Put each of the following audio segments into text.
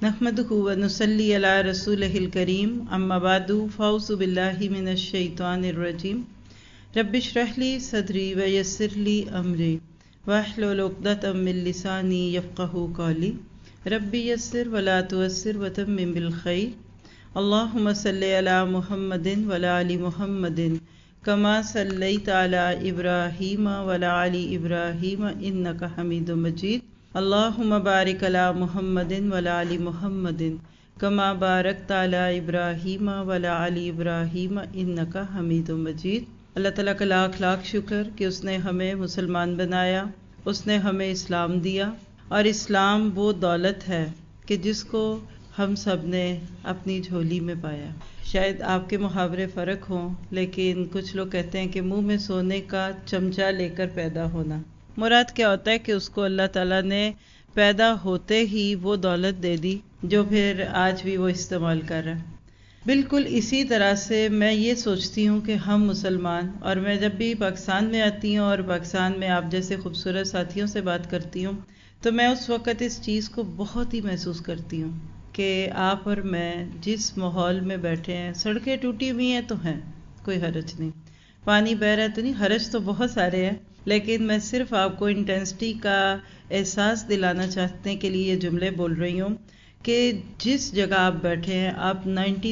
नहमदुहु व नुसल्ली अला रसूलिहिल करीम अम्मा बादु फ़ाउज़ु बिल्लाहि मिनश शैतानिर रजीम रब्बिश्रह ली सदरी व यस्सिर ली अमरी वहलुल उक़दतम मिन लिसानी यफ़क़हू क़ौली रब्बि यस्सिर व ला तुअस्सिर व तम्मिम बिल खैर अल्लाहुम्मा सल्लि अला मुहम्मदिन व अला आलि मुहम्मदिन कमा सल्लैता अला इब्राहीम व अला आलि इब्राहीम इन्नका हमीदुम मजीद अल्लाहुम्मा बारिक अला मुहम्मदिन व अला आलि मुहम्मदिन कमा बारकता अला इब्राहीम व अला आलि इब्राहीम इन्नका हमीदुम मजीद। अल्लाह ताला का लाख लाख शुक्र कि उसने हमें मुसलमान बनाया, उसने हमें इस्लाम दिया, और इस्लाम वो दौलत है कि जिसको हम सब ने अपनी झोली में पाया। शायद आपके मुहावरे फ़र्क हों, लेकिन कुछ लोग कहते हैं कि मुंह में सोने का चमचा लेकर पैदा होना। मुराद क्या होता है कि उसको अल्लाह ताला ने पैदा होते ही वो दौलत दे दी जो फिर आज भी वो इस्तेमाल कर रहा है। बिल्कुल इसी तरह से मैं ये सोचती हूँ कि हम मुसलमान, और मैं जब भी पाकिस्तान में आती हूँ और पाकिस्तान में आप जैसे खूबसूरत साथियों से बात करती हूँ, तो मैं उस वक़्त इस चीज़ को बहुत ही महसूस करती हूँ कि आप और मैं जिस माहौल में बैठे हैं, सड़कें टूटी हुई हैं तो हैं, कोई हरज नहीं, पानी बह रहा है तो नहीं, हरज तो बहुत सारे हैं, लेकिन मैं सिर्फ आपको इंटेंसिटी का एहसास दिलाना चाहने के लिए ये जुमले बोल रही हूँ कि जिस जगह आप बैठे हैं आप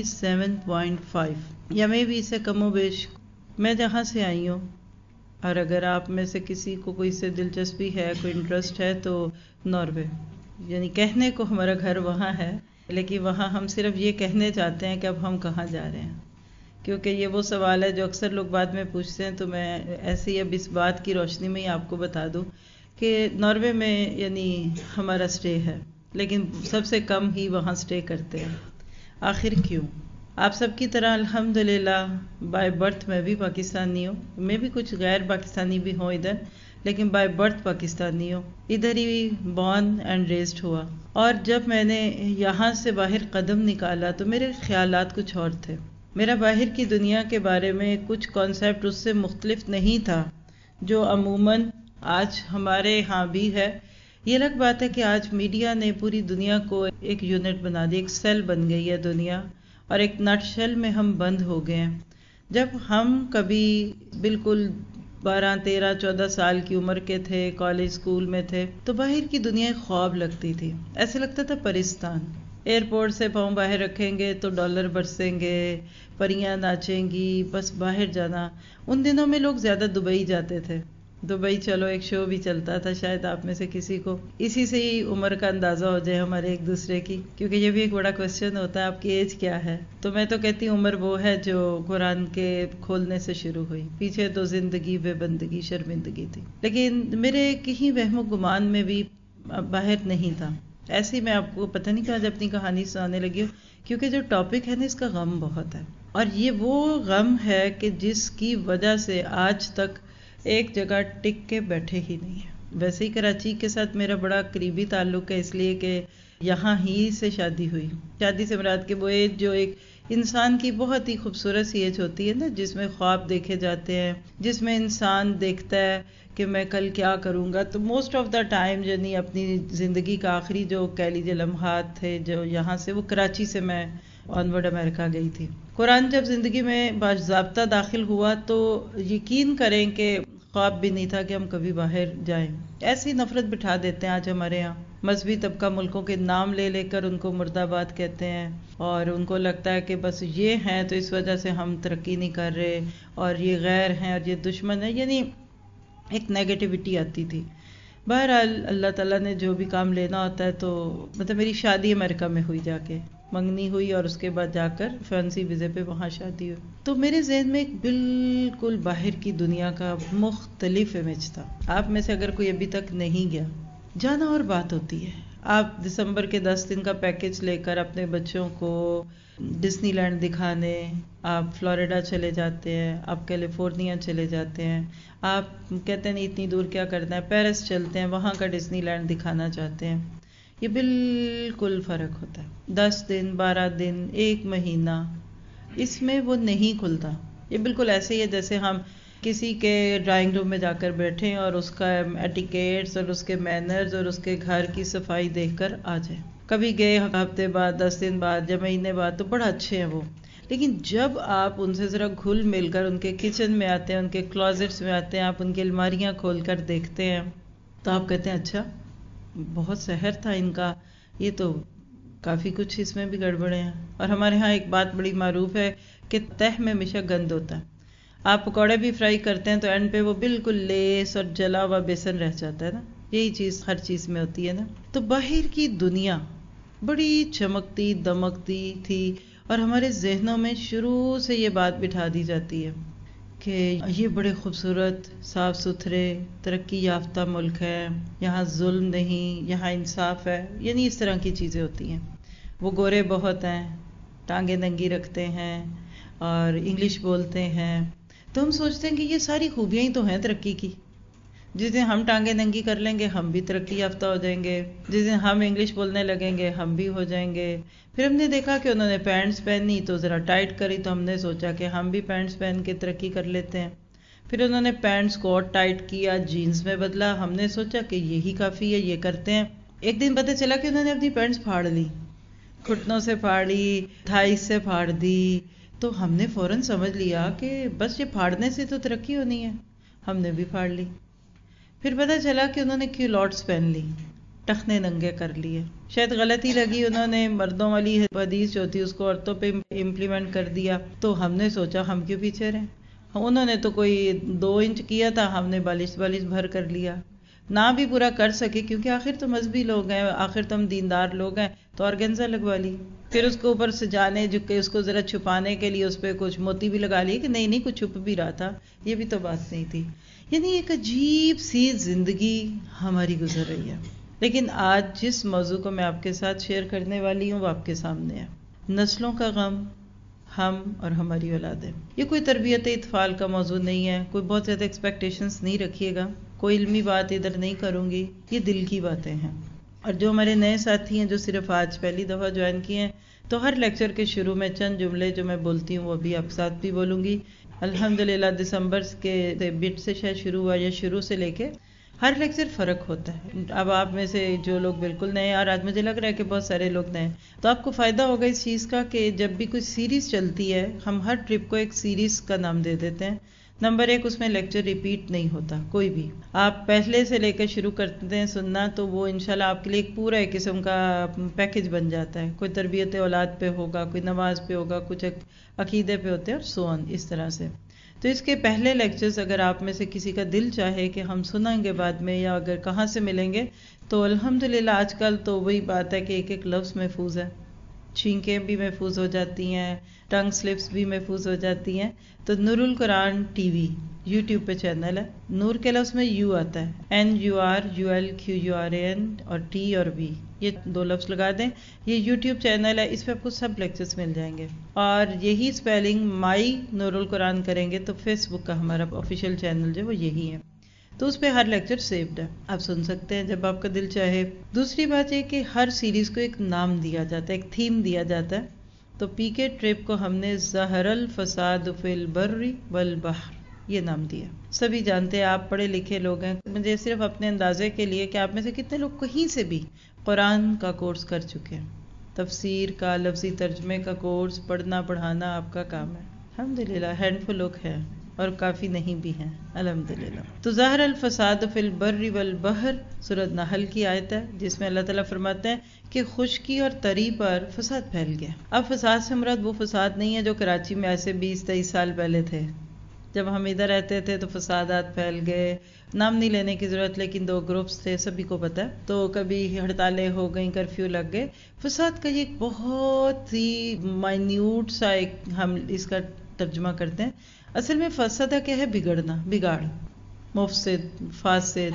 97.5 या मैं भी इससे कमो बेश, मैं जहाँ से आई हूँ, और अगर आप में से किसी को कोई से दिलचस्पी है, कोई इंटरेस्ट है, तो नॉर्वे, यानी कहने को हमारा घर वहाँ है, लेकिन वहाँ हम सिर्फ ये कहने चाहते हैं कि अब हम कहाँ जा रहे हैं, क्योंकि ये वो सवाल है जो अक्सर लोग बाद में पूछते हैं। तो मैं ऐसे ही अब इस बात की रोशनी में ही आपको बता दूं कि नॉर्वे में यानी हमारा स्टे है, लेकिन सबसे कम ही वहाँ स्टे करते हैं। आखिर क्यों? आप सबकी तरह अल्हम्दुलिल्लाह बाय बर्थ मैं भी पाकिस्तानी हूँ, मैं भी कुछ गैर पाकिस्तानी भी हूँ इधर, लेकिन बाय बर्थ पाकिस्तानी हूँ, इधर ही बॉर्न एंड रेज्ड हुआ। और जब मैंने यहाँ से बाहर कदम निकाला तो मेरे ख्यालात कुछ और थे, मेरा बाहर की दुनिया के बारे में कुछ कॉन्सेप्ट उससे मुख्तलिफ नहीं था जो अमूमन आज हमारे यहाँ भी है। ये अलग बात है कि आज मीडिया ने पूरी दुनिया को एक यूनिट बना दी, एक सेल बन गई है दुनिया, और एक नटशेल में हम बंद हो गए हैं। जब हम कभी बिल्कुल 12, 13, 14 साल की उम्र के थे, कॉलेज स्कूल में थे, तो बाहर की दुनिया एक ख्वाब लगती थी, ऐसे लगता था परिस्तान। एयरपोर्ट से पाँव बाहर रखेंगे तो डॉलर बरसेंगे, परियां नाचेंगी, बस बाहर जाना। उन दिनों में लोग ज़्यादा दुबई जाते थे। दुबई चलो एक शो भी चलता था, शायद आप में से किसी को इसी से ही उम्र का अंदाज़ा हो जाए हमारे एक दूसरे की, क्योंकि ये भी एक बड़ा क्वेश्चन होता है आपकी एज क्या है। तो मैं तो कहती हूँ उम्र वो है जो कुरान के खोलने से शुरू हुई, पीछे तो ज़िंदगी बेबंदगी शर्मिंदगी थी। लेकिन मेरे कहीं वहमो गुमान में भी बाहर नहीं था। ऐसे ही मैं आपको पता नहीं कहाँ जब अपनी कहानी सुनाने लगी हूँ, क्योंकि जो टॉपिक है ना, इसका गम बहुत है, और ये वो गम है कि जिसकी वजह से आज तक एक जगह टिक के बैठे ही नहीं है। वैसे ही कराची के साथ मेरा बड़ा करीबी ताल्लुक है, इसलिए कि यहाँ ही से शादी हुई। शादी से मुराद के वो एज जो एक इंसान की बहुत ही खूबसूरत सी एज होती है ना, जिसमें ख्वाब देखे जाते हैं, जिसमें इंसान देखता है कि मैं कल क्या करूँगा। तो मोस्ट ऑफ द टाइम यानी अपनी ज़िंदगी का आखिरी जो कह लीजिए लम्हात थे जो यहाँ से, वो कराची से मैं ऑनवर्ड अमेरिका गई थी। कुरान जब ज़िंदगी में बाज़ाब्ता दाखिल हुआ तो यकीन करें कि ख्वाब भी नहीं था कि हम कभी बाहर जाएं। ऐसी नफ़रत बिठा देते हैं आज हमारे यहाँ, मजहबी तबका मुल्कों के नाम ले लेकर उनको मुर्दाबाद कहते हैं, और उनको लगता है कि बस ये हैं तो इस वजह से हम तरक्की नहीं कर रहे, और ये गैर हैं और ये दुश्मन है, यानी एक नेगेटिविटी आती थी। बहरहाल अल्लाह ताला ने जो भी काम लेना होता है, तो मतलब मेरी शादी अमेरिका में हुई, जाके मंगनी हुई और उसके बाद जाकर फैंसी वीज़े पे वहाँ शादी हुई। तो मेरे जहन में एक बिल्कुल बाहर की दुनिया का मुख्तलिफ इमेज था। आप में से अगर कोई अभी तक नहीं गया, जाना और बात होती है। आप दिसंबर के 10 दिन का पैकेज लेकर अपने बच्चों को डिज्नीलैंड दिखाने आप फ्लोरिडा चले जाते हैं, आप कैलिफोर्निया चले जाते हैं, आप कहते हैं नहीं इतनी दूर क्या करना है, पेरिस चलते हैं, वहाँ का डिज्नीलैंड दिखाना चाहते हैं। ये बिल्कुल फ़र्क होता है। 10 दिन, 12 दिन, 1 महीना, इसमें वो नहीं खुलता। ये बिल्कुल ऐसे ही है जैसे हम किसी के ड्राइंग रूम में जाकर बैठे और उसका एटिकेट्स और उसके मैनर्स और उसके घर की सफाई देखकर आ जाए। کبھی گئے ہفتے بعد 10 دن بعد یا مہینے بعد تو بڑا اچھے ہیں وہ، لیکن جب آپ ان سے ذرا گھل مل کر ان کے کچن میں آتے ہیں، ان کے کلازٹس میں آتے ہیں، آپ ان کی الماریاں کھول کر دیکھتے ہیں تو آپ کہتے ہیں اچھا بہت سحر تھا ان کا، یہ تو کافی کچھ اس میں بھی گڑبڑے ہیں۔ اور ہمارے ہاں ایک بات بڑی معروف ہے کہ تہ میں ہمیشہ گند ہوتا ہے، آپ پکوڑے بھی فرائی کرتے ہیں تو اینڈ پہ وہ بالکل لیس اور جلا ہوا بیسن رہ جاتا ہے نا، یہی چیز ہر چیز میں ہوتی ہے نا۔ تو باہر کی دنیا بڑی چمکتی دمکتی تھی اور ہمارے ذہنوں میں شروع سے یہ بات بٹھا دی جاتی ہے کہ یہ بڑے خوبصورت صاف ستھرے ترقی یافتہ ملک ہے، یہاں ظلم نہیں، یہاں انصاف ہے، یعنی اس طرح کی چیزیں ہوتی ہیں۔ وہ گورے بہت ہیں، ٹانگیں ننگی رکھتے ہیں اور انگلش بولتے ہیں، تو ہم سوچتے ہیں کہ یہ ساری خوبیاں ہی تو ہیں ترقی کی۔ جس دن ہم ٹانگیں ننگی کر لیں گے ہم بھی ترقی یافتہ ہو جائیں گے، جس دن ہم انگلش بولنے لگیں گے ہم بھی ہو جائیں گے۔ پھر ہم نے دیکھا کہ انہوں نے پینٹس پہنی تو ذرا ٹائٹ کری تو ہم نے سوچا کہ ہم بھی پینٹس پہن کے ترقی کر لیتے ہیں۔ پھر انہوں نے پینٹس کو اور ٹائٹ کیا، جینز میں بدلا، ہم نے سوچا کہ یہی کافی ہے، یہ کرتے ہیں۔ ایک دن پتہ چلا کہ انہوں نے اپنی پینٹس پھاڑ لی، گھٹنوں سے پھاڑی، تھائیز سے پھاڑ دی، تو ہم نے فوراً سمجھ لیا کہ بس یہ پھاڑنے سے تو ترقی ہونی ہے، ہم نے بھی پھاڑ لی۔ پھر پتہ چلا کہ انہوں نے کیولوٹس پہن لی، ٹخنے ننگے کر لیے، شاید غلطی لگی، انہوں نے مردوں والی حدیث جو تھی اس کو عورتوں پہ امپلیمنٹ کر دیا، تو ہم نے سوچا ہم کیوں پیچھے رہیں، انہوں نے تو کوئی 2 انچ کیا تھا، ہم نے 42 بھر کر لیا، نہ بھی پورا کر سکے کیونکہ آخر تو مذہبی لوگ ہیں، آخر تو ہم دیندار لوگ ہیں، تو آرگنزا لگوا لی۔ پھر اس کو اوپر سے جانے جھکے اس کو ذرا چھپانے کے لیے اس پہ کچھ موتی بھی لگا لیے کہ نہیں کچھ چھپ بھی رہا تھا، یہ بھی تو بات نہیں تھی۔ یعنی ایک عجیب سی زندگی ہماری گزر رہی ہے۔ لیکن آج جس موضوع کو میں آپ کے ساتھ شیئر کرنے والی ہوں وہ آپ کے سامنے ہے، نسلوں کا غم، ہم اور ہماری اولادیں۔ یہ کوئی تربیت اطفال کا موضوع نہیں ہے، کوئی بہت زیادہ ایکسپیکٹیشنز نہیں رکھیے گا، کوئی علمی بات ادھر نہیں کروں گی، یہ دل کی باتیں ہیں۔ اور جو ہمارے نئے ساتھی ہیں جو صرف آج پہلی دفعہ جوائن کیے ہیں، تو ہر لیکچر کے شروع میں چند جملے جو میں بولتی ہوں وہ بھی آپ ساتھ بھی بولوں گی۔ الحمدللہ دسمبر کے بٹ سے شاید شروع ہوا یا شروع سے لے کے ہر لیکچر فرق ہوتا ہے۔ اب آپ میں سے جو لوگ بالکل نئے ہیں، اور آج مجھے لگ رہا ہے کہ بہت سارے لوگ نئے ہیں، تو آپ کو فائدہ ہوگا اس چیز کا کہ جب بھی کوئی سیریز چلتی ہے ہم ہر ٹرپ کو ایک سیریز کا نام دے دیتے ہیں۔ نمبر 1 اس میں لیکچر ریپیٹ نہیں ہوتا کوئی بھی، آپ پہلے سے لے کے شروع کرتے ہیں سننا تو وہ انشاءاللہ آپ کے لیے ایک پورا ایک قسم کا پیکج بن جاتا ہے۔ کوئی تربیت اولاد پہ ہوگا، کوئی نماز پہ ہوگا، کچھ عقیدے پہ ہوتے ہیں اور سو آن، اس طرح سے۔ تو اس کے پہلے لیکچرز اگر آپ میں سے کسی کا دل چاہے کہ ہم سنیں گے بعد میں یا اگر کہاں سے ملیں گے، تو الحمدللہ آج کل تو وہی بات ہے کہ ایک ایک لفظ محفوظ ہے، چھینکیں بھی محفوظ ہو جاتی ہیں، ٹنگ سلپس بھی محفوظ ہو جاتی ہیں۔ تو نور القرآن ٹی وی یوٹیوب پہ چینل ہے، نور کے لفظ میں یو آتا ہے، NURULQURAN اور ٹی اور بی، یہ 2 لفظ لگا دیں، یہ یوٹیوب چینل ہے، اس پہ آپ کو سب لیکچرز مل جائیں گے۔ اور یہی سپیلنگ مائی نور القرآن کریں گے تو فیس بک کا ہمارا آفیشیل چینل جو وہ یہی ہے، تو اس پہ ہر لیکچر سیوڈ ہے، آپ سن سکتے ہیں جب آپ کا دل چاہے۔ دوسری بات یہ کہ ہر سیریز کو ایک نام دیا جاتا ہے، ایک تھیم دیا جاتا ہے، تو پی کے ٹرپ کو ہم نے ظہر الفساد فی البر والبحر یہ نام دیا۔ سبھی جانتے ہیں، آپ پڑھے لکھے لوگ ہیں، مجھے صرف اپنے اندازے کے لیے کہ آپ میں سے کتنے لوگ کہیں سے بھی قرآن کا کورس کر چکے ہیں، تفسیر کا، لفظی ترجمے کا کورس، پڑھنا پڑھانا آپ کا کام ہے۔ الحمدللہ ہینڈ فل لوگ ہیں اور کافی نہیں بھی ہیں الحمدللہ۔ تو ظہر الفساد فی البر والبحر سورۃ نحل کی آیت ہے جس میں اللہ تعالیٰ فرماتے ہیں کہ خشکی اور تری پر فساد پھیل گیا۔ اب فساد سے مراد وہ فساد نہیں ہے جو کراچی میں ایسے 20-23 سال پہلے تھے، جب ہم ادھر رہتے تھے تو فسادات پھیل گئے، نام نہیں لینے کی ضرورت، لیکن 2 گروپس تھے سبھی کو پتہ ہے، تو کبھی ہڑتالیں ہو گئیں، کرفیو لگ گئے۔ فساد کا یہ ایک بہت ہی مائنیوٹ سا ایک ہم اس کا ترجمہ کرتے ہیں۔ اصل میں فسادہ کیا ہے؟ بگڑنا، بگاڑ، مفسد، فاسد،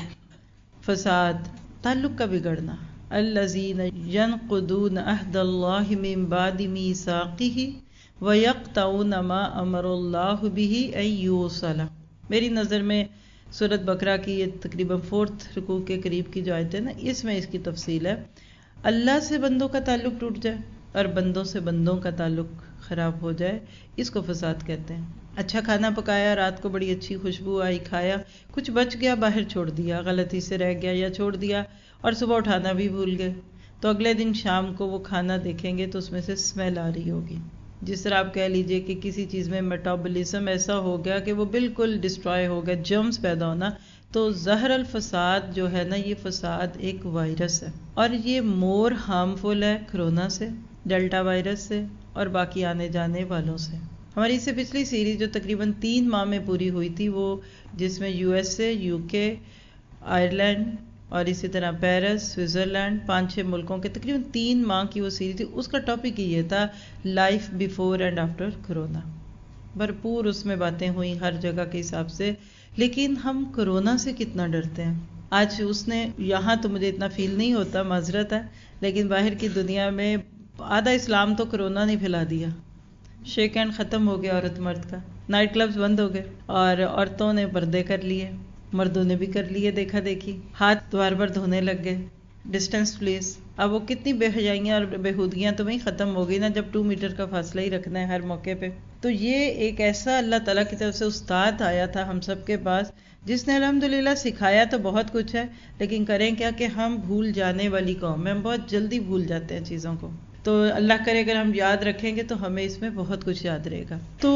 فساد، تعلق کا بگڑنا۔ الذین ینقضون عہد اللہ من بعد میثاقہ وَيَقْطَعُونَ مَا أَمَرَ اللَّهُ بِهِ أَن يُوصَلَ۔ میری نظر میں سورۃ بقرہ کی یہ تقریباً 4 رکوع کے قریب کی جو آیت ہے نا، اس میں اس کی تفصیل ہے۔ اللہ سے بندوں کا تعلق ٹوٹ جائے اور بندوں سے بندوں کا تعلق خراب ہو جائے، اس کو فساد کہتے ہیں۔ اچھا کھانا پکایا، رات کو بڑی اچھی خوشبو آئی، کھایا، کچھ بچ گیا باہر چھوڑ دیا، غلطی سے رہ گیا یا چھوڑ دیا، اور صبح اٹھانا بھی بھول گئے، تو اگلے دن شام کو وہ کھانا دیکھیں گے تو اس میں سے اسمیل آ رہی ہوگی. جس طرح آپ کہہ لیجئے کہ کسی چیز میں میٹابولزم ایسا ہو گیا کہ وہ بالکل ڈسٹرائے ہو گیا، جرمز پیدا ہونا. تو زہر الفساد جو ہے نا، یہ فساد ایک وائرس ہے، اور یہ مور ہارمفل ہے کرونا سے، ڈیلٹا وائرس سے، اور باقی آنے جانے والوں سے. ہماری اس سے پچھلی سیریز جو تقریباً 3 ماہ میں پوری ہوئی تھی، وہ جس میں USA، UK، آئرلینڈ اور اسی طرح پیرس، سوئٹزرلینڈ، 5-6 ملکوں کے تقریباً 3 ماہ کی وہ سیریز تھی. اس کا ٹاپک یہ تھا life before and after corona. بھرپور اس میں باتیں ہوئیں ہر جگہ کے حساب سے. لیکن ہم کرونا سے کتنا ڈرتے ہیں. آج اس نے یہاں تو مجھے اتنا فیل نہیں ہوتا، معذرت ہے، لیکن باہر کی دنیا میں آدھا اسلام تو کرونا نے پھیلا دیا. شیک ہینڈ ختم ہو گیا عورت مرد کا، نائٹ کلبز بند ہو گئے، اور عورتوں نے پردے کر لیے، مردوں نے بھی کر لیے دیکھا دیکھی، ہاتھ بار بار دھونے لگ گئے، ڈسٹینس پلیز. اب وہ کتنی بے حیائیاں اور بےہودگیاں تو وہیں ختم ہو گئی نا، جب 2 میٹر کا فاصلہ ہی رکھنا ہے ہر موقع پہ. تو یہ ایک ایسا اللہ تعالیٰ کی طرف سے استاد آیا تھا ہم سب کے پاس، جس نے الحمدللہ سکھایا تو بہت کچھ ہے، لیکن کریں کیا کہ ہم بھول جانے والی قوم ہیں، ہم بہت جلدی بھول جاتے ہیں چیزوں کو. تو اللہ کرے اگر ہم یاد رکھیں گے تو ہمیں اس میں بہت کچھ یاد رہے گا. تو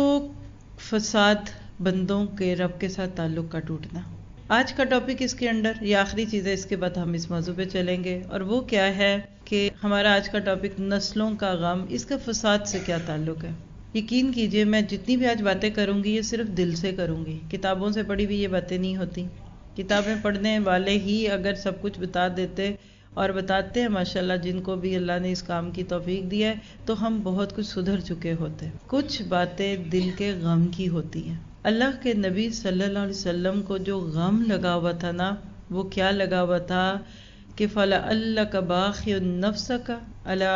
فساد، بندوں کے رب کے ساتھ تعلق کا ٹوٹنا، آج کا ٹاپک اس کے انڈر، یہ آخری چیز ہے، اس کے بعد ہم اس موضوع پہ چلیں گے. اور وہ کیا ہے کہ ہمارا آج کا ٹاپک نسلوں کا غم، اس کا فساد سے کیا تعلق ہے. یقین کیجئے میں جتنی بھی آج باتیں کروں گی یہ صرف دل سے کروں گی، کتابوں سے پڑھی بھی یہ باتیں نہیں ہوتی. کتابیں پڑھنے والے ہی اگر سب کچھ بتا دیتے اور بتاتے ہیں ماشاءاللہ، جن کو بھی اللہ نے اس کام کی توفیق دی ہے، تو ہم بہت کچھ سدھر چکے ہوتے. کچھ باتیں دل کے غم کی ہوتی ہیں. اللہ کے نبی صلی اللہ علیہ وسلم کو جو غم لگا ہوا تھا نا، وہ کیا لگا ہوا تھا کہ فَلَعَلَّكَ بَاخِعٌ نَفْسَكَ عَلَىٰ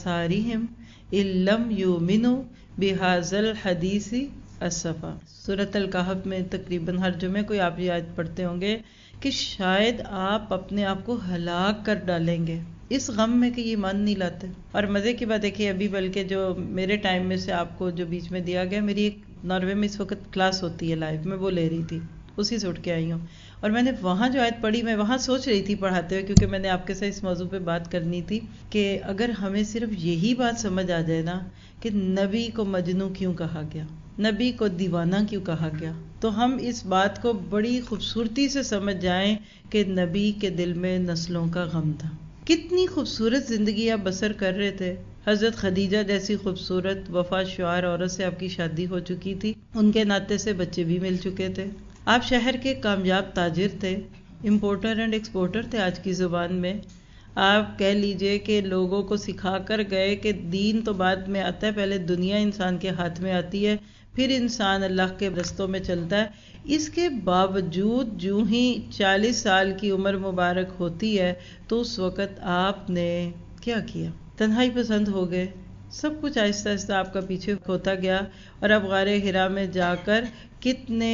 آثَارِهِمْ إِن لَّمْ يُؤْمِنُوا بِهَٰذَا الْحَدِيثِ أَسَفًا. سورۃ الکہف میں تقریباً ہر جمعے کوئی آپ یہ آیت پڑھتے ہوں گے کہ شاید آپ اپنے آپ کو ہلاک کر ڈالیں گے اس غم میں کہ یہ ایمان نہیں لاتے. اور مزے کی بات دیکھیے، ابھی بلکہ جو میرے ٹائم میں سے آپ کو جو بیچ میں دیا گیا، میری ایک ناروے میں اس وقت کلاس ہوتی ہے لائیو، میں وہ لے رہی تھی، اسی سے اٹھ کے آئی ہوں. اور میں نے وہاں جو آیت پڑھی، میں وہاں سوچ رہی تھی پڑھاتے ہوئے، کیونکہ میں نے آپ کے ساتھ اس موضوع پہ بات کرنی تھی کہ اگر ہمیں صرف یہی بات سمجھ آ جائے نا کہ نبی کو مجنوں کیوں کہا گیا، نبی کو دیوانہ کیوں کہا گیا، تو ہم اس بات کو بڑی خوبصورتی سے سمجھ جائیں کہ نبی کے دل میں نسلوں کا غم تھا. کتنی خوبصورت زندگی آپ بسر کر رہے تھے. حضرت خدیجہ جیسی خوبصورت وفا شعار عورت سے آپ کی شادی ہو چکی تھی، ان کے ناطے سے بچے بھی مل چکے تھے. آپ شہر کے کامیاب تاجر تھے، امپورٹر اینڈ ایکسپورٹر تھے آج کی زبان میں. آپ کہہ لیجئے کہ لوگوں کو سکھا کر گئے کہ دین تو بعد میں آتا ہے، پہلے دنیا انسان کے ہاتھ میں آتی ہے، پھر انسان اللہ کے رستوں میں چلتا ہے. اس کے باوجود جو ہی 40 سال کی عمر مبارک ہوتی ہے تو اس وقت آپ نے کیا کیا؟ تنہائی پسند ہو گئے. سب کچھ آہستہ آہستہ آپ کا پیچھے ہوتا گیا، اور اب غار حرا میں جا کر کتنے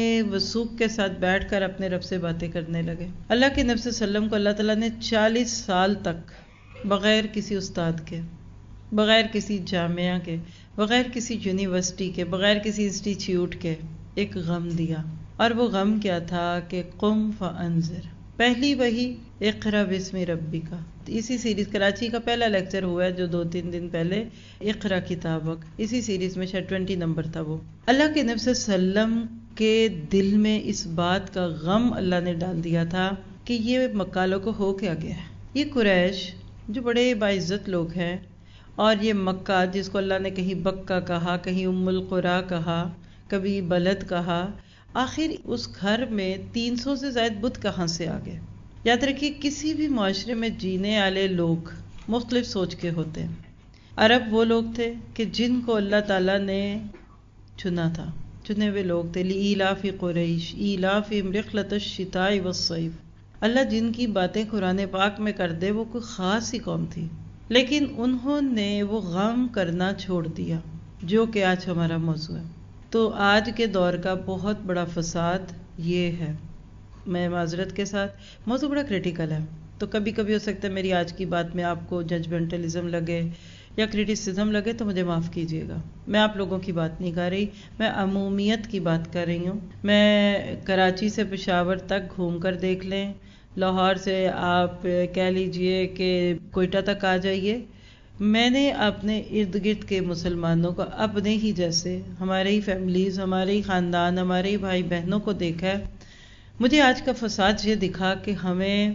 وثوق کے ساتھ بیٹھ کر اپنے رب سے باتیں کرنے لگے. اللہ کے نبی صلی اللہ علیہ وسلم کو اللہ تعالیٰ نے 40 سال تک بغیر کسی استاد کے، بغیر کسی جامعہ کے، بغیر کسی یونیورسٹی کے، بغیر کسی انسٹیٹیوٹ کے ایک غم دیا. اور وہ غم کیا تھا کہ قم فانذر، پہلی وحی اقرا بسم ربک. اسی سیریز کراچی کا پہلا لیکچر ہوا ہے جو 2-3 دن پہلے، اقرا کتابک، اسی سیریز میں شاید 20 نمبر تھا وہ. اللہ کے نبی صلی اللہ علیہ وسلم کے دل میں اس بات کا غم اللہ نے ڈال دیا تھا کہ یہ مکالوں کو ہو کیا گیا ہے. یہ قریش جو بڑے باعزت لوگ ہیں، اور یہ مکہ جس کو اللہ نے کہیں بکہ کہا، کہیں ام القریٰ کہا، کبھی بلد کہا، آخر اس گھر میں 300 سے زائد بت کہاں سے آ گئے. یاد رکھیے کسی بھی معاشرے میں جینے والے لوگ مختلف سوچ کے ہوتے ہیں. عرب وہ لوگ تھے کہ جن کو اللہ تعالیٰ نے چنا تھا، چنے ہوئے لوگ تھے. لإیلاف قریش ایلافہم رحلۃ الشتاء والصیف. اللہ جن کی باتیں قرآن پاک میں کر دے وہ کوئی خاص ہی قوم تھی، لیکن انہوں نے وہ غم کرنا چھوڑ دیا جو کہ آج ہمارا موضوع ہے. تو آج کے دور کا بہت بڑا فساد یہ ہے. میں معذرت کے ساتھ، موضوع بڑا کریٹیکل ہے، تو کبھی کبھی ہو سکتا ہے میری آج کی بات میں آپ کو ججمنٹلزم لگے یا کریٹیسزم لگے تو مجھے معاف کیجیے گا. میں آپ لوگوں کی بات نہیں کر رہی، میں عمومیت کی بات کر رہی ہوں. میں کراچی سے پشاور تک گھوم کر دیکھ لیں لاہور سے آپ کہہ لیجئے کہ کوئٹہ تک آ جائیے، میں نے اپنے ارد گرد کے مسلمانوں کو اپنے ہی جیسے، ہمارے ہی فیملیز، ہمارے ہی خاندان، ہمارے ہی بھائی بہنوں کو دیکھا ہے. مجھے آج کا فساد یہ دکھا کہ ہمیں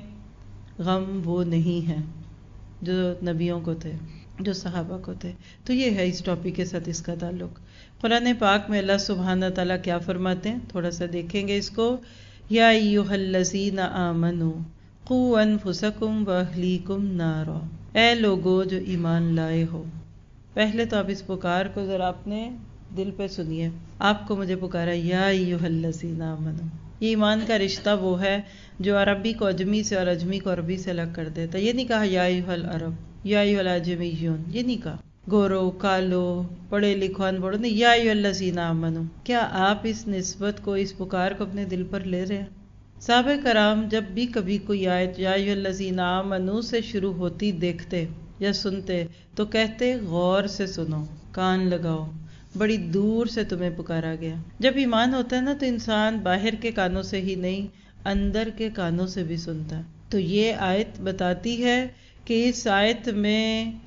غم وہ نہیں ہے جو نبیوں کو تھے، جو صحابہ کو تھے. تو یہ ہے اس ٹاپک کے ساتھ اس کا تعلق. قرآن پاک میں اللہ سبحانہ تعالیٰ کیا فرماتے ہیں، تھوڑا سا دیکھیں گے اس کو. یا ایھا الذین آمنوا قوا انفسکم واہلیکم نارا، اے لوگو جو ایمان لائے ہو. پہلے تو آپ اس پکار کو ذرا اپنے دل پہ سنیے. آپ کو مجھے پکارا یا ایھا الذین آمنوا. یہ ایمان کا رشتہ وہ ہے جو عربی کو اجمی سے اور اجمی کو عربی سے الگ کر دیتا. یہ نہیں کہا یا ایھا العرب، یا ایھا الاجمیون، یہ نہیں کہا گورو کالو پڑھے لکھو ان پڑھو، نہیں، یا ایھا الذین آمنوا. کیا آپ اس نسبت کو، اس پکار کو اپنے دل پر لے رہے ہیں؟ صحابہ کرام جب بھی کبھی کوئی آیت یا ایھا الذین آمنوا سے شروع ہوتی دیکھتے یا سنتے تو کہتے غور سے سنو، کان لگاؤ، بڑی دور سے تمہیں پکارا گیا. جب ایمان ہوتا ہے نا تو انسان باہر کے کانوں سے ہی نہیں، اندر کے کانوں سے بھی سنتا ہے. تو یہ آیت بتاتی ہے کہ اس آیت میں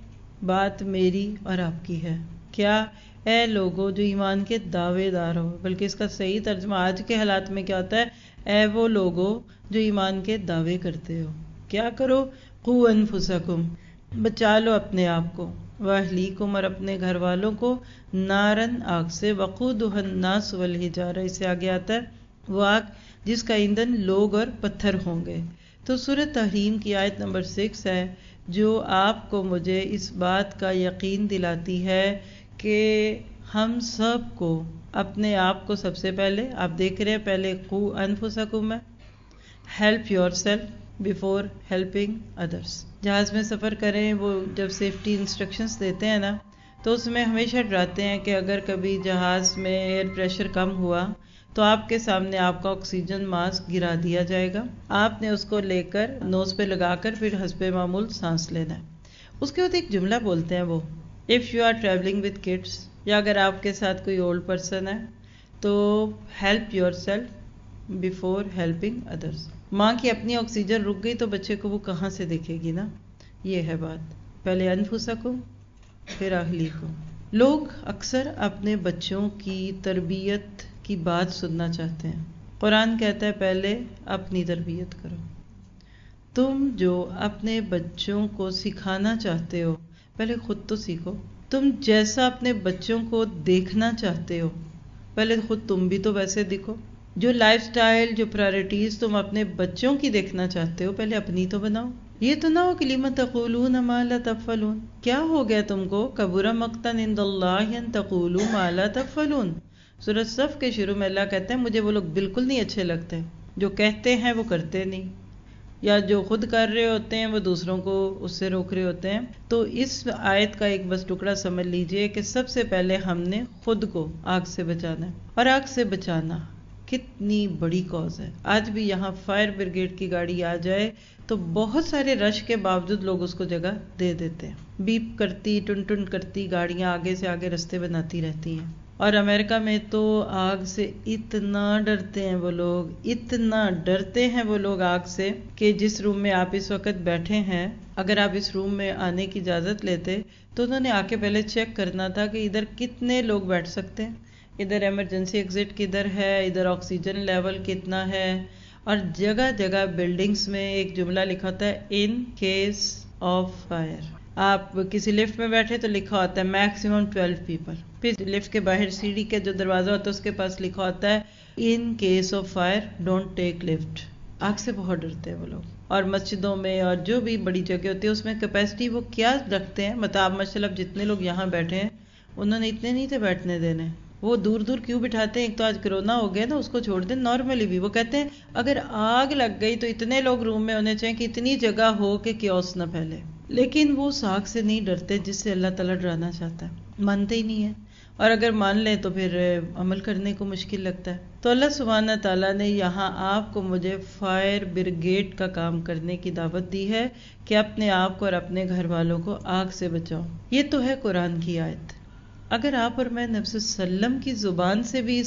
بات میری اور آپ کی ہے. کیا؟ اے لوگو جو ایمان کے دعوے دار ہو. بلکہ اس کا صحیح ترجمہ آج کے حالات میں کیا ہوتا ہے، اے وہ لوگو جو ایمان کے دعوے کرتے ہو. کیا کرو؟ قوا انفسکم، بچا لو اپنے آپ کو، واہلیکم اور اپنے گھر والوں کو، نارن آگ سے، وقودھا الناس والحجارہ، اس سے آگے آتا ہے وہ آگ جس کا ایندھن لوگ اور پتھر ہوں گے. تو سورہ تحریم کی آیت نمبر 6 ہے جو آپ کو مجھے اس بات کا یقین دلاتی ہے کہ ہم سب کو اپنے آپ کو سب سے پہلے، آپ دیکھ رہے ہیں پہلے قوا انفسکم ہے، help yourself before helping others. جہاز میں سفر کریں وہ جب سیفٹی انسٹرکشنز دیتے ہیں نا تو اس میں ہمیشہ ڈراتے ہیں کہ اگر کبھی جہاز میں ایئر پریشر کم ہوا تو آپ کے سامنے آپ کا آکسیجن ماسک گرا دیا جائے گا. آپ نے اس کو لے کر نوز پہ لگا کر پھر حسب معمول سانس لینا ہے. اس کے بعد ایک جملہ بولتے ہیں وہ if you are travelling with kids, یا اگر آپ کے ساتھ کوئی اولڈ پرسن ہے تو help yourself before helping others. ماں کی اپنی آکسیجن رک گئی تو بچے کو وہ کہاں سے دیکھے گی نا. یہ ہے بات. پہلے انفسکم پھر اہلیکم. لوگ اکثر اپنے بچوں کی تربیت کی بات سننا چاہتے ہیں. قرآن کہتا ہے پہلے اپنی تربیت کرو. تم جو اپنے بچوں کو سکھانا چاہتے ہو پہلے خود تو سیکھو. تم جیسا اپنے بچوں کو دیکھنا چاہتے ہو پہلے خود تم بھی تو ویسے دکھو. جو لائف سٹائل، جو پرائرٹیز تم اپنے بچوں کی دیکھنا چاہتے ہو پہلے اپنی تو بناؤ. یہ تو نہ ہو کہ لم تقولون ما لا تفعلون. کیا ہو گیا تم کو؟ کبر مقتا عند اللہ ان تقولوا ما لا تفعلون. سورۃ صف کے شروع میں اللہ کہتے ہیں مجھے وہ لوگ بالکل نہیں اچھے لگتے جو کہتے ہیں وہ کرتے نہیں، یا جو خود کر رہے ہوتے ہیں وہ دوسروں کو اس سے روک رہے ہوتے ہیں. تو اس آیت کا ایک بس ٹکڑا سمجھ لیجئے کہ سب سے پہلے ہم نے خود کو آگ سے بچانا ہے. اور آگ سے بچانا کتنی بڑی کاز ہے. آج بھی یہاں فائر بریگیڈ کی گاڑی آ جائے تو بہت سارے رش کے باوجود لوگ اس کو جگہ دے دیتے ہیں. بیپ کرتی، ٹن ٹن کرتی گاڑیاں آگے سے آگے رستے بناتی رہتی ہیں. اور امریکہ میں تو آگ سے اتنا ڈرتے ہیں وہ لوگ، اتنا ڈرتے ہیں وہ لوگ آگ سے کہ جس روم میں آپ اس وقت بیٹھے ہیں اگر آپ اس روم میں آنے کی اجازت لیتے تو انہوں نے آ کے پہلے چیک کرنا تھا کہ ادھر کتنے لوگ بیٹھ سکتے ہیں، ادھر ایمرجنسی ایگزٹ کدھر ہے، ادھر آکسیجن لیول کتنا ہے. اور جگہ جگہ بلڈنگز میں ایک جملہ لکھا ہوتا ہے ان کیس آف فائر. آپ کسی لفٹ میں بیٹھے تو لکھا ہوتا ہے میکسیمم 12 پیپل. پھر لفٹ کے باہر سیڑھی کے جو دروازہ ہوتا ہے اس کے پاس لکھا ہوتا ہے in case of fire don't take lift. آگ سے بہت ڈرتے ہیں وہ لوگ. اور مسجدوں میں اور جو بھی بڑی جگہ ہوتی ہے اس میں کیپیسٹی وہ کیا رکھتے ہیں، مطلب ماشاءاللہ جتنے لوگ یہاں بیٹھے ہیں انہوں نے اتنے نہیں تھے بیٹھنے دینے. وہ دور دور کیوں بٹھاتے ہیں؟ ایک تو آج کرونا ہو گیا نا، اس کو چھوڑ دیں. نارملی بھی وہ کہتے ہیں اگر آگ لگ گئی تو اتنے لوگ روم میں ہونے چاہیے کہ اتنی جگہ ہو کہ کیوس نہ پھیلے. لیکن وہ اس آگ سے نہیں ڈرتے جس سے اللہ تعالیٰ ڈرانا چاہتا ہے. مانتے ہی نہیں ہیں، اور اگر مان لیں تو پھر عمل کرنے کو مشکل لگتا ہے. تو اللہ سبحانہ تعالیٰ نے یہاں آپ کو مجھے فائر بریگیڈ کا کام کرنے کی دعوت دی ہے کہ اپنے آپ کو اور اپنے گھر والوں کو آگ سے بچاؤ. یہ تو ہے قرآن کی آیت. اگر آپ اور میں نبی صلی اللہ علیہ وسلم کی زبان سے بھی اس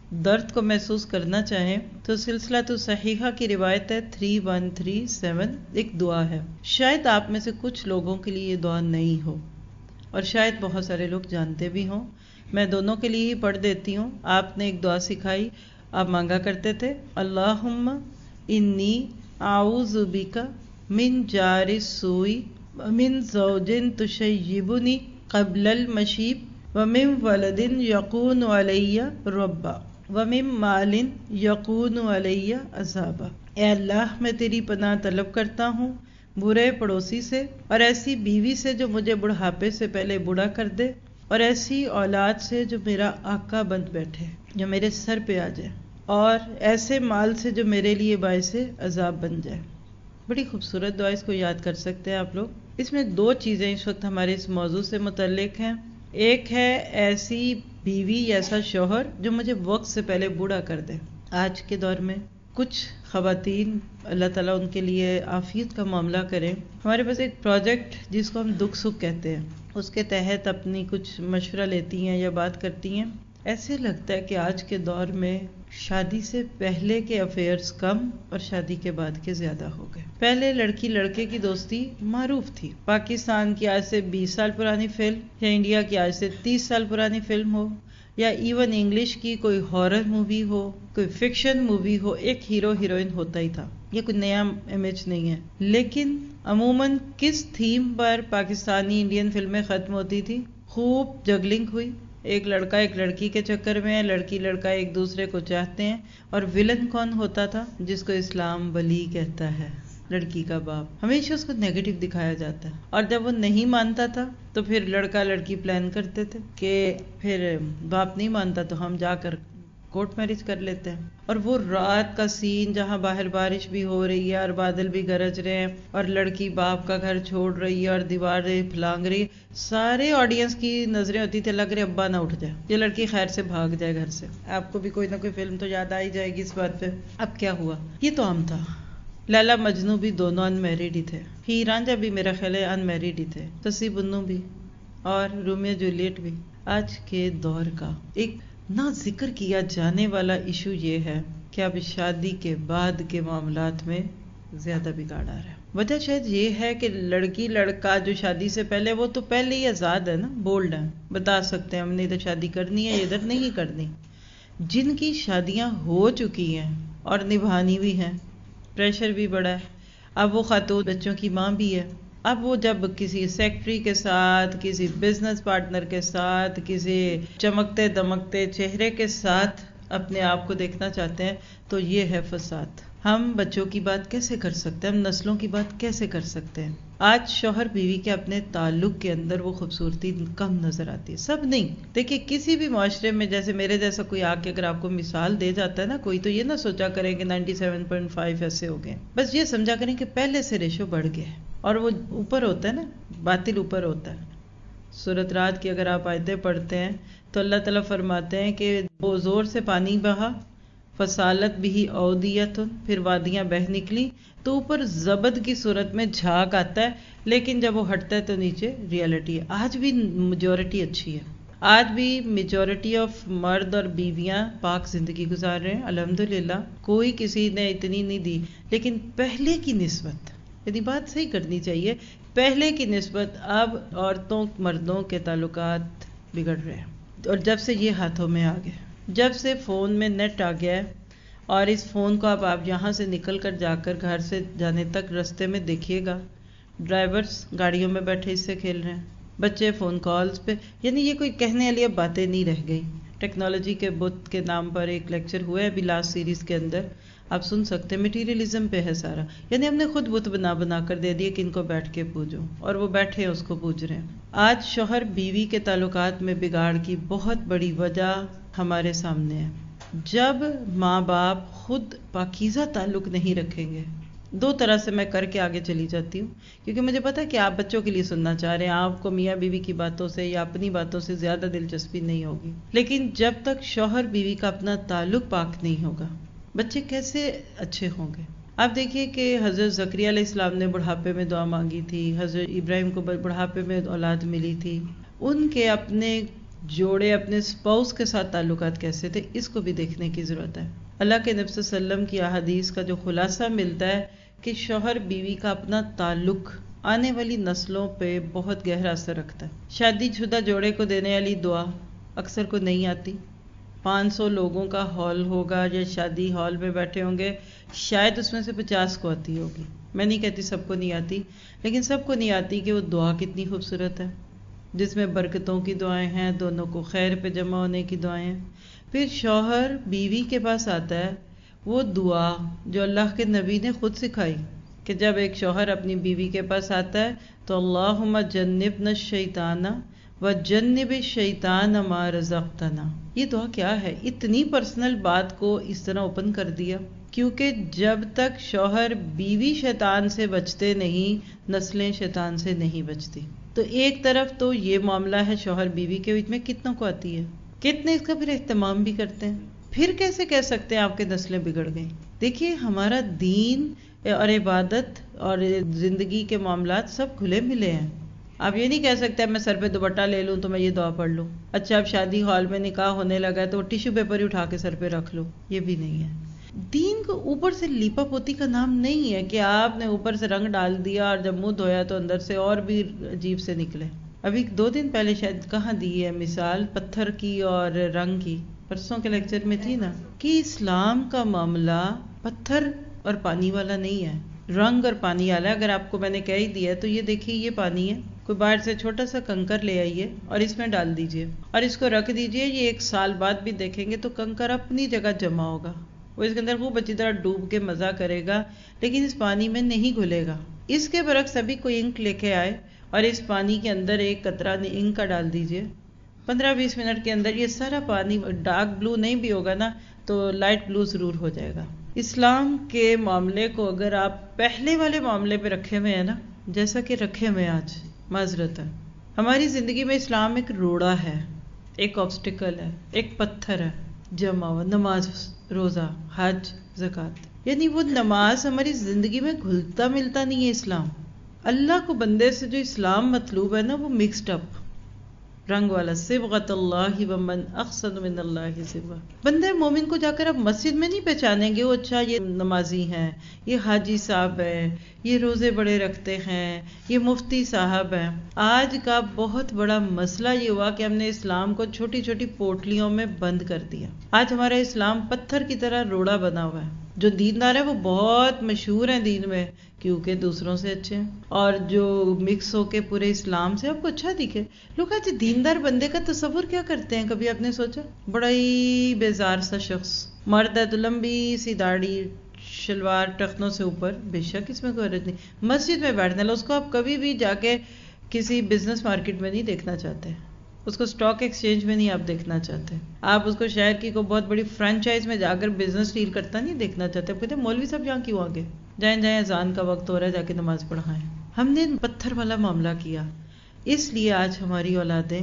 درد کو محسوس کرنا چاہیں تو سلسلہ صحیحہ کی روایت ہے 3137 ایک دعا ہے. شاید آپ میں سے کچھ لوگوں کے لیے یہ دعا نہیں ہو اور شاید بہت سارے لوگ جانتے بھی ہوں. میں دونوں کے لیے ہی پڑھ دیتی ہوں. آپ نے ایک دعا سکھائی، آپ مانگا کرتے تھے اللہم انی اعوذ بک من جار السوء ومن زوج تشیبنی قبل المشیب ومن ولد یکون علی ربا ومن مال یکون علی عذابا. اے اللہ میں تیری پناہ طلب کرتا ہوں برے پڑوسی سے اور ایسی بیوی سے جو مجھے بڑھاپے سے پہلے بوڑھا کر دے اور ایسی اولاد سے جو میرا آقا بن بیٹھے، جو میرے سر پہ آ جائے، اور ایسے مال سے جو میرے لیے باعث عذاب بن جائے. بڑی خوبصورت دعا، اس کو یاد کر سکتے ہیں آپ لوگ. اس میں دو چیزیں اس وقت ہمارے اس موضوع سے متعلق ہیں. ایک ہے ایسی بیوی ایسا شوہر جو مجھے وقت سے پہلے بوڑھا کر دے. آج کے دور میں کچھ خواتین، اللہ تعالیٰ ان کے لیے عافیت کا معاملہ کریں، ہمارے پاس ایک پروجیکٹ جس کو ہم دکھ سکھ کہتے ہیں، اس کے تحت اپنی کچھ مشورہ لیتی ہیں یا بات کرتی ہیں. ایسے لگتا ہے کہ آج کے دور میں شادی سے پہلے کے افیئرز کم اور شادی کے بعد کے زیادہ ہو گئے. پہلے لڑکی لڑکے کی دوستی معروف تھی. پاکستان کی آج سے 20 سال پرانی فلم یا انڈیا کی آج سے 30 سال پرانی فلم ہو یا ایون انگلش کی کوئی ہارر مووی ہو، کوئی فکشن مووی ہو، ایک ہیرو ہیروئن ہوتا ہی تھا. یہ کوئی نیا امیج نہیں ہے. لیکن عموماً کس تھیم پر پاکستانی انڈین فلمیں ختم ہوتی تھی؟ خوب جگلنگ ہوئی، ایک لڑکا ایک لڑکی کے چکر میں ہے، لڑکی لڑکا ایک دوسرے کو چاہتے ہیں. اور ولن کون ہوتا تھا؟ جس کو اسلام ولی کہتا ہے، لڑکی کا باپ. ہمیشہ اس کو نیگیٹو دکھایا جاتا ہے. اور جب وہ نہیں مانتا تھا تو پھر لڑکا لڑکی پلان کرتے تھے کہ پھر باپ نہیں مانتا تو ہم جا کر کورٹ میرج کر لیتے ہیں. اور وہ رات کا سین جہاں باہر بارش بھی ہو رہی ہے اور بادل بھی گرج رہے ہیں اور لڑکی باپ کا گھر چھوڑ رہی ہے اور دیواریں پھلانگ رہی ہے، سارے آڈینس کی نظریں ہوتی تھی لگ رہے ابا نہ اٹھ جائے، یہ لڑکی خیر سے بھاگ جائے گھر سے. آپ کو بھی کوئی نہ کوئی فلم تو یاد آئی جائے گی اس بات پہ. اب کیا ہوا؟ یہ تو عام تھا. لیلا مجنو بھی دونوں ان میریڈ ہی تھے، ہیر رانجھا بھی میرا خیال ہے ان میریڈ ہی تھے، سسی بنو بھی اور رومیو جولیٹ بھی. آج کے دور کا ایک نہ ذکر کیا جانے والا ایشو یہ ہے کہ اب شادی کے بعد کے معاملات میں زیادہ بگاڑ آ رہا ہے. وجہ شاید یہ ہے کہ لڑکی لڑکا جو شادی سے پہلے، وہ تو پہلے ہی آزاد ہے نا، بولڈ ہیں، بتا سکتے ہیں ہم نے ادھر شادی کرنی ہے ادھر نہیں کرنی. جن کی شادیاں ہو چکی ہیں اور نبھانی بھی ہیں، پریشر بھی بڑا ہے. اب وہ خاتون بچوں کی ماں بھی ہے. اب وہ جب کسی سیکٹری کے ساتھ، کسی بزنس پارٹنر کے ساتھ، کسی چمکتے دمکتے چہرے کے ساتھ اپنے آپ کو دیکھنا چاہتے ہیں تو یہ ہے فساد. ہم بچوں کی بات کیسے کر سکتے ہیں؟ ہم نسلوں کی بات کیسے کر سکتے ہیں؟ آج شوہر بیوی کے اپنے تعلق کے اندر وہ خوبصورتی کم نظر آتی ہے. سب نہیں. دیکھیں کسی بھی معاشرے میں جیسے میرے جیسا کوئی آ کے اگر آپ کو مثال دے جاتا ہے نا کوئی، تو یہ نہ سوچا کریں کہ 97.5 ایسے ہو گئے. بس یہ سمجھا کریں کہ پہلے سے ریشو بڑھ گیا ہے اور وہ اوپر ہوتا ہے نا، باطل اوپر ہوتا ہے. سورۃ رعد کی اگر آپ آیتیں پڑھتے ہیں تو اللہ تعالیٰ فرماتے ہیں کہ وہ زور سے پانی بہا، فسالت بھی اودیت، پھر وادیاں بہ نکلی، تو اوپر زبد کی صورت میں جھاگ آتا ہے، لیکن جب وہ ہٹتا ہے تو نیچے ریالٹی ہے. آج بھی میجورٹی اچھی ہے، آج بھی میجورٹی آف مرد اور بیویاں پاک زندگی گزار رہے ہیں الحمدللہ. کوئی کسی نے اتنی نہیں دی، لیکن پہلے کی نسبت، یعنی بات صحیح کرنی چاہیے، پہلے کی نسبت اب عورتوں مردوں کے تعلقات بگڑ رہے ہیں. اور جب سے یہ ہاتھوں میں آ گئے، جب سے فون میں نیٹ آ گیا ہے اور اس فون کو اب آپ یہاں سے نکل کر جا کر گھر سے جانے تک رستے میں دیکھیے گا، ڈرائیورز گاڑیوں میں بیٹھے اس سے کھیل رہے ہیں، بچے فون کالز پہ. یعنی یہ کوئی کہنے والی اب باتیں نہیں رہ گئی. ٹیکنالوجی کے بت کے نام پر ایک لیکچر ہوا ہے ابھی لاسٹ سیریز کے اندر، آپ سن سکتے ہیں. مٹیریلزم پہ ہے سارا. یعنی ہم نے خود بت بنا بنا کر دے دیے کہ ان کو بیٹھ کے پوجو، اور وہ بیٹھے اس کو پوج رہے ہیں. آج شوہر بیوی کے تعلقات میں بگاڑ کی بہت بڑی وجہ ہمارے سامنے ہے. جب ماں باپ خود پاکیزہ تعلق نہیں رکھیں گے، دو طرح سے میں کر کے آگے چلی جاتی ہوں کیونکہ مجھے پتا ہے کہ آپ بچوں کے لیے سننا چاہ رہے ہیں، آپ کو میاں بیوی کی باتوں سے یا اپنی باتوں سے زیادہ دلچسپی نہیں ہوگی. لیکن جب تک شوہر بیوی کا اپنا تعلق پاک نہیں ہوگا، بچے کیسے اچھے ہوں گے؟ آپ دیکھیے کہ حضرت زکریا علیہ السلام نے بڑھاپے میں دعا مانگی تھی، حضرت ابراہیم کو بڑھاپے میں اولاد ملی تھی. ان کے اپنے جوڑے اپنے اسپاؤس کے ساتھ تعلقات کیسے تھے، اس کو بھی دیکھنے کی ضرورت ہے۔ اللہ کے نبی صلی اللہ علیہ وسلم کی احادیث کا جو خلاصہ ملتا ہے کہ شوہر بیوی کا اپنا تعلق آنے والی نسلوں پہ بہت گہرا اثر رکھتا ہے۔ شادی شدہ جوڑے کو دینے والی دعا اکثر کو نہیں آتی۔ 500 لوگوں کا ہال ہوگا یا شادی ہال میں بیٹھے ہوں گے، شاید اس میں سے 50 کو آتی ہوگی۔ میں نہیں کہتی سب کو نہیں آتی، لیکن سب کو نہیں آتی کہ وہ دعا کتنی خوبصورت ہے، جس میں برکتوں کی دعائیں ہیں، دونوں کو خیر پہ جمع ہونے کی دعائیں ہیں۔ پھر شوہر بیوی کے پاس آتا ہے، وہ دعا جو اللہ کے نبی نے خود سکھائی کہ جب ایک شوہر اپنی بیوی کے پاس آتا ہے تو اللہم جنبنا الشیطان وجنب الشیطان ما رزقتنا۔ یہ دعا کیا ہے؟ اتنی پرسنل بات کو اس طرح اوپن کر دیا، کیونکہ جب تک شوہر بیوی شیطان سے بچتے نہیں، نسلیں شیطان سے نہیں بچتی۔ تو ایک طرف تو یہ معاملہ ہے شوہر بیوی کے بیچ میں، کتنوں کو آتی ہے، کتنے اس کا پھر اہتمام بھی کرتے ہیں، پھر کیسے کہہ سکتے ہیں آپ کے نسلیں بگڑ گئیں؟ دیکھیے ہمارا دین اور عبادت اور زندگی کے معاملات سب کھلے ملے ہیں۔ آپ یہ نہیں کہہ سکتے میں سر پہ دوپٹہ لے لوں تو میں یہ دعا پڑھ لوں، اچھا اب شادی ہال میں نکاح ہونے لگا ہے تو ٹیشو پیپر ہی اٹھا کے سر پہ رکھ لو، یہ بھی نہیں ہے۔ دین کو اوپر سے لیپا پوتی کا نام نہیں ہے کہ آپ نے اوپر سے رنگ ڈال دیا اور جب منہ دھویا تو اندر سے اور بھی عجیب سے نکلے۔ ابھی 2 دن پہلے شاید کہاں دی ہے مثال پتھر کی اور رنگ کی، پرسوں کے لیکچر میں تھی نا، کہ اسلام کا معاملہ پتھر اور پانی والا نہیں ہے، رنگ اور پانی والا ہے۔ اگر آپ کو میں نے کہہ ہی دیا تو یہ دیکھیے یہ پانی ہے، کوئی باہر سے چھوٹا سا کنکر لے آئیے اور اس میں ڈال دیجئے اور اس کو رکھ دیجئے، یہ 1 سال بعد بھی دیکھیں گے تو کنکر اپنی جگہ جمع ہوگا، وہ اس کے اندر خوب اچھی طرح ڈوب کے مزہ کرے گا، لیکن اس پانی میں نہیں گھلے گا۔ اس کے برعکس ابھی کوئی انک لے کے آئے اور اس پانی کے اندر 1 قطرہ انک کا ڈال دیجئے، 15-20 منٹ کے اندر یہ سارا پانی ڈارک بلو نہیں بھی ہوگا نا تو لائٹ بلو ضرور ہو جائے گا۔ اسلام کے معاملے کو اگر آپ پہلے والے معاملے پہ رکھے ہوئے ہیں نا، جیسا کہ رکھے ہوئے آج، معذرت ہے، ہماری زندگی میں اسلام ایک روڑا ہے، ایک آبسٹیکل ہے، ایک پتھر ہے جمع ہوا، نماز، روزہ، حج، زکوٰۃ، یعنی وہ نماز ہماری زندگی میں گھلتا ملتا نہیں ہے۔ اسلام، اللہ کو بندے سے جو اسلام مطلوب ہے نا وہ مکسڈ اپ رنگ والا، صبغۃ اللہ ومن احسن من اللہ صبغہ۔ بندے مومن کو جا کر آپ مسجد میں نہیں پہچانیں گے وہ اچھا یہ نمازی ہیں، یہ حاجی صاحب ہیں، یہ روزے بڑے رکھتے ہیں، یہ مفتی صاحب ہیں۔ آج کا بہت بڑا مسئلہ یہ ہوا کہ ہم نے اسلام کو چھوٹی چھوٹی پوٹلیوں میں بند کر دیا۔ آج ہمارا اسلام پتھر کی طرح روڑا بنا ہوا ہے۔ جو دیندار ہے وہ بہت مشہور ہیں دین میں کیونکہ دوسروں سے اچھے ہیں، اور جو مکس ہو کے پورے اسلام سے آپ کو اچھا دکھے۔ لوگ آج دیندار بندے کا تصور کیا کرتے ہیں، کبھی آپ نے سوچا؟ بڑا ہی بیزار سا شخص، مرد ہے تو لمبی سی داڑھی، شلوار ٹخنوں سے اوپر، بے شک اس میں کوئی حرج نہیں، مسجد میں بیٹھنے لو، اس کو آپ کبھی بھی جا کے کسی بزنس مارکیٹ میں نہیں دیکھنا چاہتے، اس کو سٹاک ایکسچینج میں نہیں آپ دیکھنا چاہتے، آپ اس کو شہر کی کوئی بہت بڑی فرینچائز میں جا کر بزنس ڈیل کرتا نہیں دیکھنا چاہتے۔ آپ کہتے ہیں مولوی صاحب یہاں کیوں آگے، جائیں جائیں اذان کا وقت ہو رہا ہے جا کے نماز پڑھائیں۔ ہم نے پتھر والا معاملہ کیا، اس لیے آج ہماری اولادیں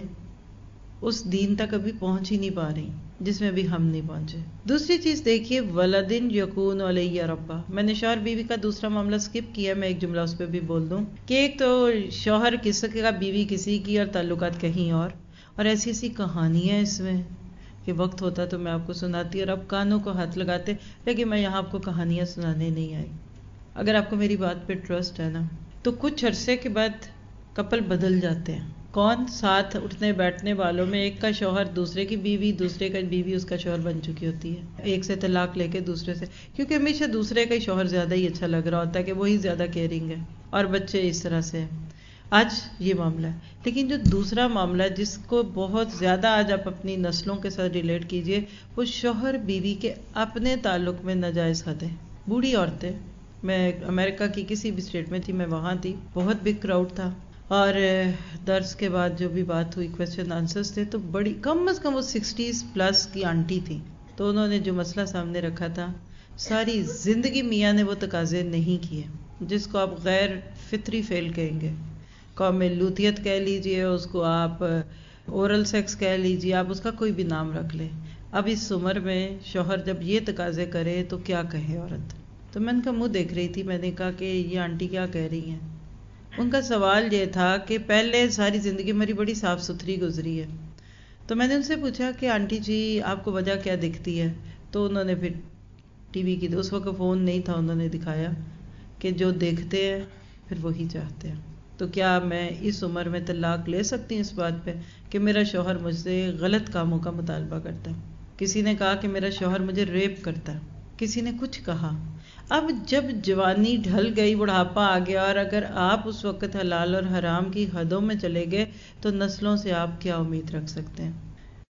اس دین تک ابھی پہنچ ہی نہیں پا رہی جس میں بھی ہم نہیں پہنچے۔ دوسری چیز دیکھیے، ولدن یکون علیہ ربا، میں نے شوہر بیوی کا دوسرا معاملہ سکپ کیا، میں ایک جملہ اس پہ بھی بول دوں کہ ایک تو شوہر کسی کا، بیوی کسی کی، اور تعلقات کہیں اور ایسی ایسی کہانیاں اس میں کہ وقت ہوتا تو میں آپ کو سناتی اور اب کانوں کو ہاتھ لگاتے، لیکن میں یہاں آپ کو کہانیاں سنانے نہیں آئی۔ اگر آپ کو میری بات پہ ٹرسٹ ہے نا تو کچھ عرصے کے بعد کپل بدل جاتے ہیں۔ کون؟ ساتھ اٹھنے بیٹھنے والوں میں ایک کا شوہر دوسرے کی بیوی، دوسرے کا بیوی اس کا شوہر بن چکی ہوتی ہے، ایک سے طلاق لے کے دوسرے سے، کیونکہ ہمیشہ دوسرے کا ہی شوہر زیادہ ہی اچھا لگ رہا ہوتا ہے کہ وہی زیادہ کیئرنگ ہے، اور بچے اس طرح سے ہیں۔ آج یہ معاملہ ہے، لیکن جو دوسرا معاملہ ہے جس کو بہت زیادہ آج آپ اپنی نسلوں کے ساتھ ریلیٹ کیجئے، وہ شوہر بیوی کے اپنے تعلق میں ناجائز حدیں۔ بوڑھی عورتیں، میں امریکہ کی کسی بھی اسٹیٹ میں تھی، میں وہاں تھی، بہت بگ کراؤڈ تھا، اور درس کے بعد جو بھی بات ہوئی، کویسچن آنسرز تھے، تو بڑی کم از کم وہ 60 پلس کی آنٹی تھی، تو انہوں نے جو مسئلہ سامنے رکھا تھا، ساری زندگی میاں نے وہ تقاضے نہیں کیے جس کو آپ غیر فطری فعل کہیں گے، قوم لوطیت کہہ لیجئے اس کو، آپ اورل سیکس کہہ لیجئے، آپ اس کا کوئی بھی نام رکھ لیں۔ اب اس عمر میں شوہر جب یہ تقاضے کرے تو کیا کہے عورت؟ تو میں ان کا منہ دیکھ رہی تھی، میں نے کہا کہ یہ آنٹی کیا کہہ رہی ہیں؟ ان کا سوال یہ تھا کہ پہلے ساری زندگی ہماری بڑی صاف ستھری گزری ہے، تو میں نے ان سے پوچھا کہ آنٹی جی آپ کو وجہ کیا دکھتی ہے؟ تو انہوں نے پھر ٹی وی کی، اس وقت فون نہیں تھا، انہوں نے دکھایا کہ جو دیکھتے ہیں پھر وہی چاہتے ہیں۔ تو کیا میں اس عمر میں طلاق لے سکتی ہوں اس بات پہ کہ میرا شوہر مجھ سے غلط کاموں کا مطالبہ کرتا ہے؟ کسی نے کہا کہ میرا شوہر مجھے ریپ کرتا ہے، کسی نے کچھ کہا۔ اب جب جوانی ڈھل گئی، بڑھاپا آ گیا، اور اگر آپ اس وقت حلال اور حرام کی حدوں میں چلے گئے تو نسلوں سے آپ کیا امید رکھ سکتے ہیں؟